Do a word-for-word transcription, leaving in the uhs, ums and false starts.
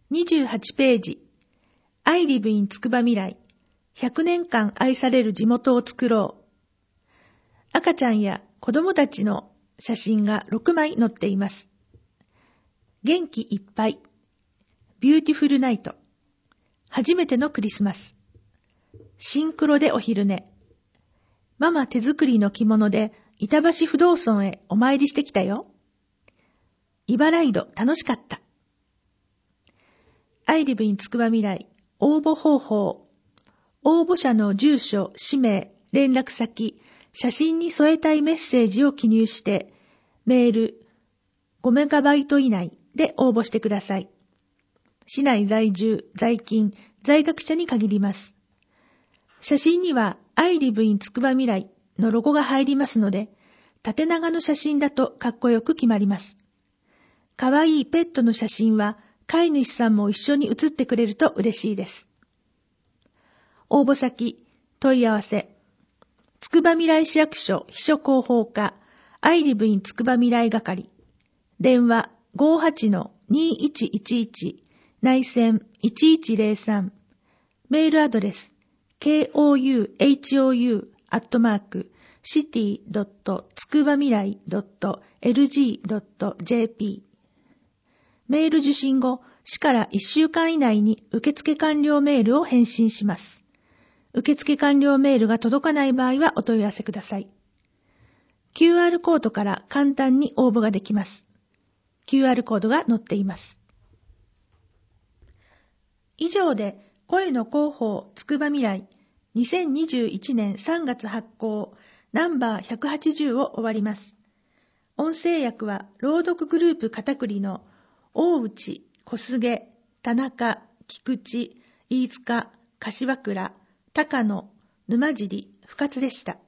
にじゅうはちページ I live in つくばみらいひゃくねんかん愛される地元を作ろう。赤ちゃんや子供たちの写真がろくまい載っています。元気いっぱい、ビューティフルナイト、初めてのクリスマス、シンクロでお昼寝、ママ手作りの着物で板橋不動尊へお参りしてきたよ。茨城戸楽しかった。I live in つくばみらい応募方法。応募者の住所、氏名、連絡先、写真に添えたいメッセージを記入して、メールごメガバイト以内で応募してください。市内在住、在勤、在学者に限ります。写真には I live in つくばみらいのロゴが入りますので、縦長の写真だとかっこよく決まります。かわいいペットの写真は飼い主さんも一緒に写ってくれると嬉しいです。応募先、問い合わせ、つくばみらい市役所秘書広報課 I live in つくばみらい係、電話 ごーはちのにいちいちいち 内線いちいちゼロさん、メールアドレス ケーオーユーエイチオーユー アットマーク シティ ドット つくばみらい ドット エルジー ドット ジェーピー。 メール受信後、市からいっしゅうかん以内に受付完了メールを返信します。受付完了メールが届かない場合はお問い合わせください。キューアール コードから簡単に応募ができます。キューアール コードが載っています。以上で声の広報つくばみらいにせんにじゅういちねんさんがつ発行ナンバーひゃくはちじゅうを終わります。音声訳は朗読グループ片栗の大内、小菅、田中、菊池、飯塚、柏倉、高野、沼尻、深津でした。